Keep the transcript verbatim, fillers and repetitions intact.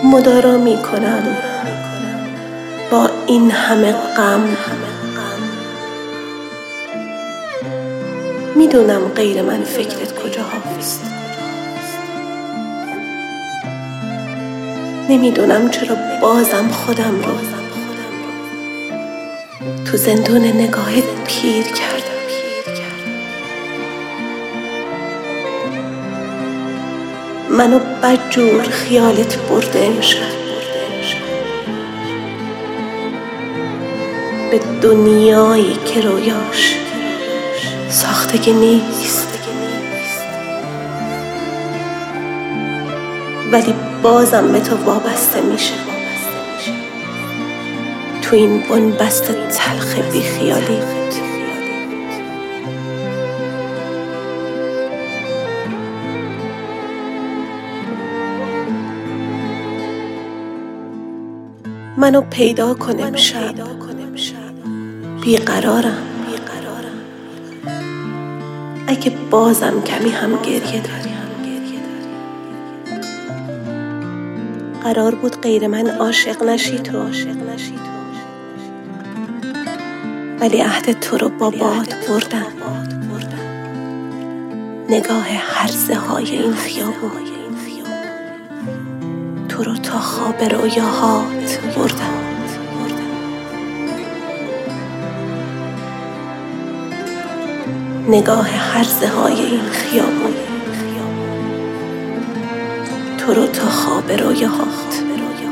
مدارا می کنم با این همه غم. میدونم غیر من فکرت کجا هاست. نمیدونم چرا بازم خودم رو تو زندون نگاهت پیر کردم. منو بدجور خیالت برده امشب به دنیایی که رویاش ساختگی نیست، ولی بازم به تو وابسته میشه تو این بنبست تلخ بی خیالی. منو پیدا کن امشب، بیقرارم. اگه بازم کمی هم گریه داری. قرار بود غیر من عاشق نشی تو، ولی عهد تو رو با باد بردم. نگاه هرزه های این خیابون تو رو تا خواب رویاهات بردم. نگاه هرزه های این خیابون تو رو تا خواب رویاهات